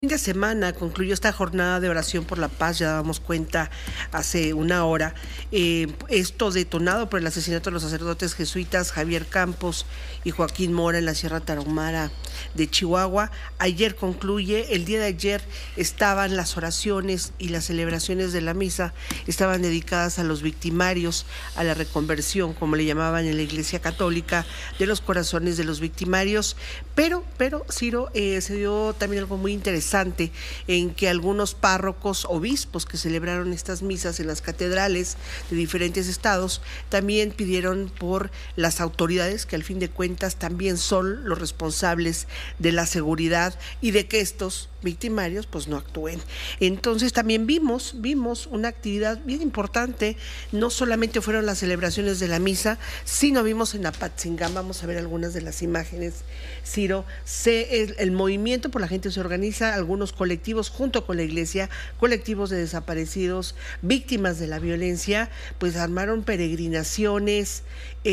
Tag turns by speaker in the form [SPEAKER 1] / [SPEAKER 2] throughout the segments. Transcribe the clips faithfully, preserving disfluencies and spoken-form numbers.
[SPEAKER 1] Fin de semana concluyó esta jornada de oración por la paz, ya damos cuenta hace una hora, eh, esto detonado por el asesinato de los sacerdotes jesuitas Javier Campos y Joaquín Mora en la Sierra Tarahumara de Chihuahua. Ayer concluye, el día de ayer estaban las oraciones y las celebraciones de la misa, estaban dedicadas a los victimarios, a la reconversión, como le llamaban en la Iglesia Católica, de los corazones de los victimarios, pero, pero Ciro, eh, se dio también algo muy interesante en que algunos párrocos, obispos que celebraron estas misas en las catedrales de diferentes estados, también pidieron por las autoridades, que al fin de cuentas también son los responsables de la seguridad y de que estos victimarios pues no actúen. Entonces también vimos, vimos una actividad bien importante, no solamente fueron las celebraciones de la misa, sino vimos en Apatzingán, vamos a ver algunas de las imágenes, Ciro, se, el, el movimiento por la gente se organiza, algunos colectivos junto con la iglesia, colectivos de desaparecidos, víctimas de la violencia, pues armaron peregrinaciones,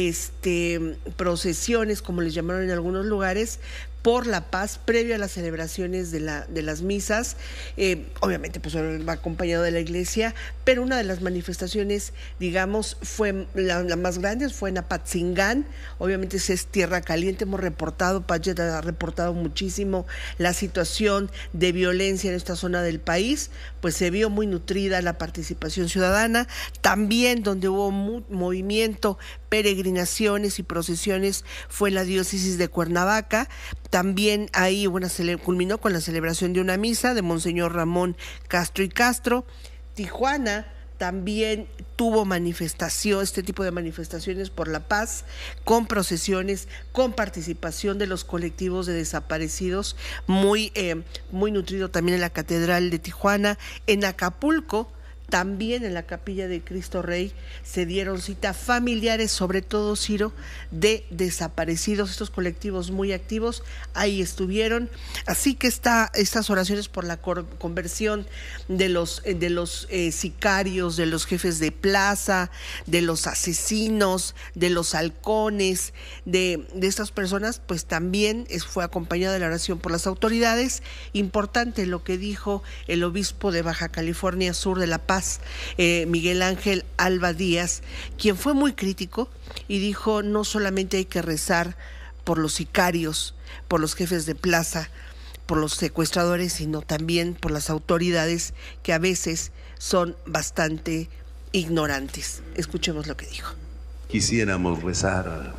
[SPEAKER 1] este, procesiones, como les llamaron en algunos lugares, por la paz, previo a las celebraciones de, la, de las misas. Eh, obviamente pues va acompañado de la iglesia, pero una de las manifestaciones, digamos, fue la, la más grande, fue en Apatzingán. Obviamente es tierra caliente, hemos reportado, Payet ha reportado muchísimo la situación de violencia en esta zona del país, pues se vio muy nutrida la participación ciudadana, también donde hubo mu movimiento, peregrinaciones y procesiones fue en la diócesis de Cuernavaca. También ahí una culminó con la celebración de una misa de Monseñor Ramón Castro y Castro. Tijuana también tuvo manifestación, este tipo de manifestaciones por la paz, con procesiones, con participación de los colectivos de desaparecidos, muy, eh, muy nutrido también en la Catedral de Tijuana. En Acapulco, también en la Capilla de Cristo Rey se dieron cita familiares, sobre todo, Ciro, de desaparecidos, estos colectivos muy activos, ahí estuvieron. Así que está, estas oraciones por la conversión de los, de los eh, sicarios, de los jefes de plaza, de los asesinos, de los halcones, de, de estas personas, pues también es, fue acompañada de la oración por las autoridades. Importante lo que dijo el obispo de Baja California Sur de La Paz, Eh, Miguel Ángel Alba Díaz, quien fue muy crítico y dijo: no solamente hay que rezar por los sicarios, por los jefes de plaza, por los secuestradores, sino también por las autoridades, que a veces son bastante ignorantes. Escuchemos lo que dijo.
[SPEAKER 2] Quisiéramos rezar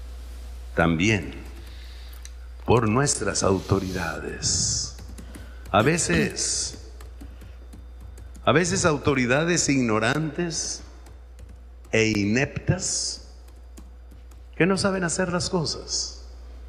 [SPEAKER 2] también por nuestras autoridades. A veces A veces autoridades ignorantes e ineptas que no saben hacer las cosas,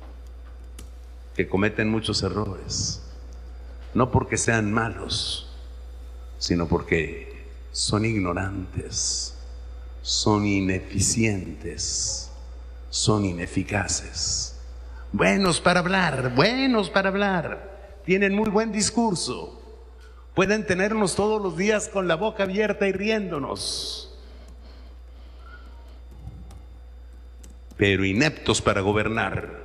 [SPEAKER 2] que cometen muchos errores, no porque sean malos, sino porque son ignorantes, son ineficientes, son ineficaces. Buenos para hablar, buenos para hablar, tienen muy buen discurso. Pueden tenernos todos los días con la boca abierta y riéndonos, pero ineptos para gobernar,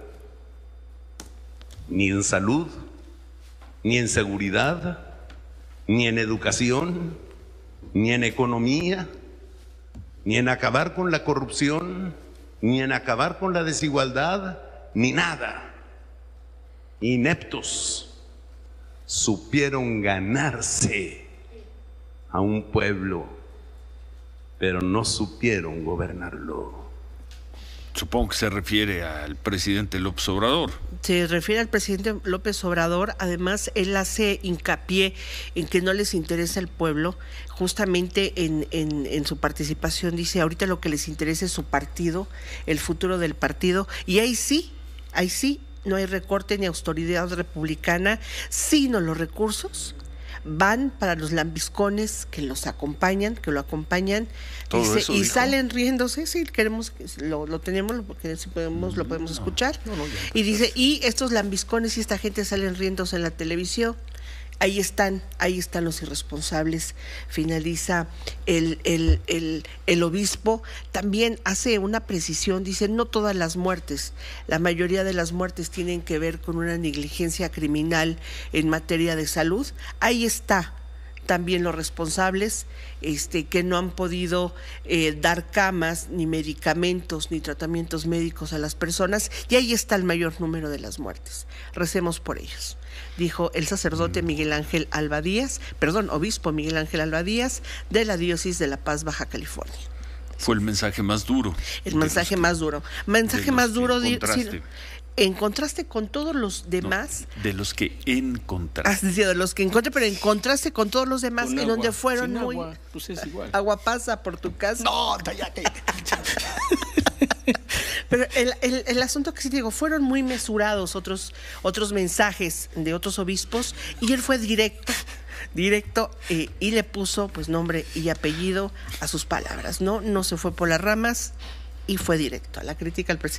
[SPEAKER 2] ni en salud, ni en seguridad, ni en educación, ni en economía, ni en acabar con la corrupción, ni en acabar con la desigualdad, ni nada. Ineptos. Supieron ganarse a un pueblo, pero no supieron gobernarlo.
[SPEAKER 3] Supongo que se refiere al presidente López Obrador.
[SPEAKER 1] Se refiere al presidente López Obrador. Además, él hace hincapié en que no les interesa el pueblo. Justamente en, en, en su participación dice: ahorita lo que les interesa es su partido, el futuro del partido. Y ahí sí, ahí sí, no hay recorte ni austeridad republicana, sino los recursos van para los lambiscones que los acompañan, que lo acompañan, dice, y dijo. Salen riéndose. Sí, queremos, lo, lo tenemos, porque si podemos, lo podemos escuchar. No, no, y dice, y estos lambiscones y esta gente salen riéndose en la televisión. ahí están, ahí están los irresponsables, finaliza el, el, el, el obispo. También hace una precisión, dice, no todas las muertes, la mayoría de las muertes tienen que ver con una negligencia criminal en materia de salud. Ahí está también los responsables, este, que no han podido eh, dar camas, ni medicamentos, ni tratamientos médicos a las personas, y ahí está el mayor número de las muertes. Recemos por ellos, dijo el sacerdote Miguel Ángel Alba Díaz, perdón, obispo Miguel Ángel Alba Díaz, de la diócesis de La Paz, Baja California.
[SPEAKER 3] Fue el mensaje más duro.
[SPEAKER 1] El mensaje más duro. Mensaje más duro,
[SPEAKER 3] de,
[SPEAKER 1] de, en contraste con todos los demás.
[SPEAKER 3] No, de los que encontraste.
[SPEAKER 1] Has dicho de los que encontré, pero en contraste con todos los demás, con en agua, donde fueron muy.
[SPEAKER 3] Agua, pues es igual.
[SPEAKER 1] Agua pasa por tu casa.
[SPEAKER 3] No, cállate.
[SPEAKER 1] Pero el, el, el asunto que sí digo, fueron muy mesurados otros, otros mensajes de otros obispos, y él fue directo. directo eh, y le puso pues nombre y apellido a sus palabras, no no se fue por las ramas y fue directo a la crítica al presidente.